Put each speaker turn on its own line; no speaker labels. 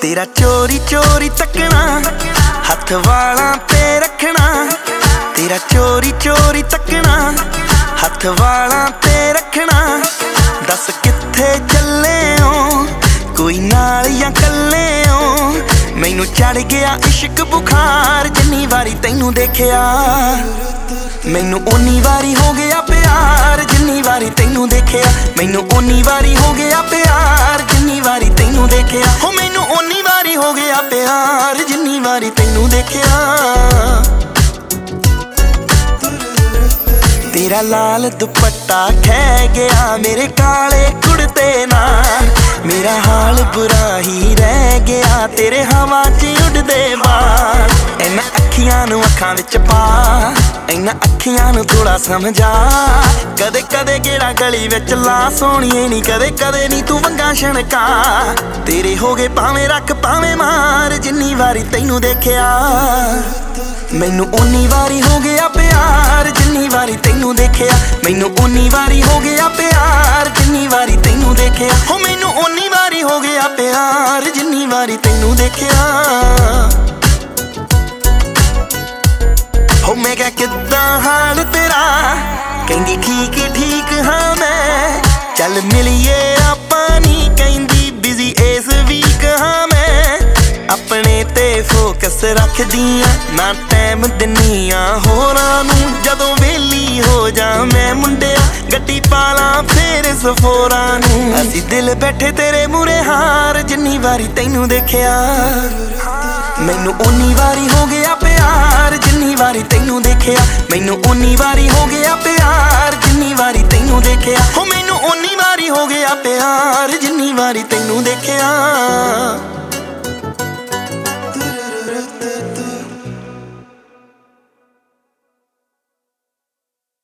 तेरा चोरी चोरी तकना हथ वालां ते रखना। तेरा चोरी चोरी तकना हथ वालां ते रखना। दस कित्थे चले हो कोई नाल या कल्ले हो। मैनू चढ़ गया इश्क बुखार जिन्नी वारी तैनू देखिया। मैनू उन्नी वारी हो गया प्यार जिन्नी वारी तैनू देखिया। मैनू उन्नी वारी हो गया प्यार जिन्नी वारी तैनू देखिया। हो मैनू उन्नी वारी हो गया प्यार जिन्नी वारी तैनू देखिया। तेरा लाल दुपट्टा खह गया मेरे काले कुड़ते नाल। मेरा हाल बुरा ही रह गया तेरे हवा च उड़दे बाल। इन्हां अखियां नूं अखां विच पा इन्हां अखियां नूं थोड़ा समझा। कदे कदे गेड़ा गली विच ला सोहणीए नी कदे कदे नी तू वंगा छणका। तेरे हो गए भावें रख भावें मार जिन्नी वारी तैनू देखिया। मैनू उन्नी वारी हो गया प्यार जिन्नी वारी तैनू देखिया। मैनू उन्नी वारी हो गया प्यार जिन्नी वारी तैनू देखिया। हो मैनू उन्नी वारी हो गया प्यार जिन्नी वारी तैनू देखिया। हो मैं क्या किद्दां हाल तेरा कहंदी ठीक ठीक हाँ मैं। चल मिलिए आपां नी कहंदी बिजी इस वीक हाँ मैं। अपने ते फोकस रखदियां ना टाइम दिन्नियां होरां नूं। जदों वेली हो जा मैं मुंडिया गड्डी पालां फेर सफोरां नूं। असीं दिल बैठे तेरे मूरे हार जिन्नी वारी तैनू देखिया। मैनू उन्नी वारी हो गया प्यार जिन्नी वारी तैनू देखिया। मैनू उन्नी वारी हो गया प्यार जिन्नी वारी तैनू देखिया। हो मैनू उन्नी वारी हो गया प्यार जिन्नी वारी तैनू देखिया।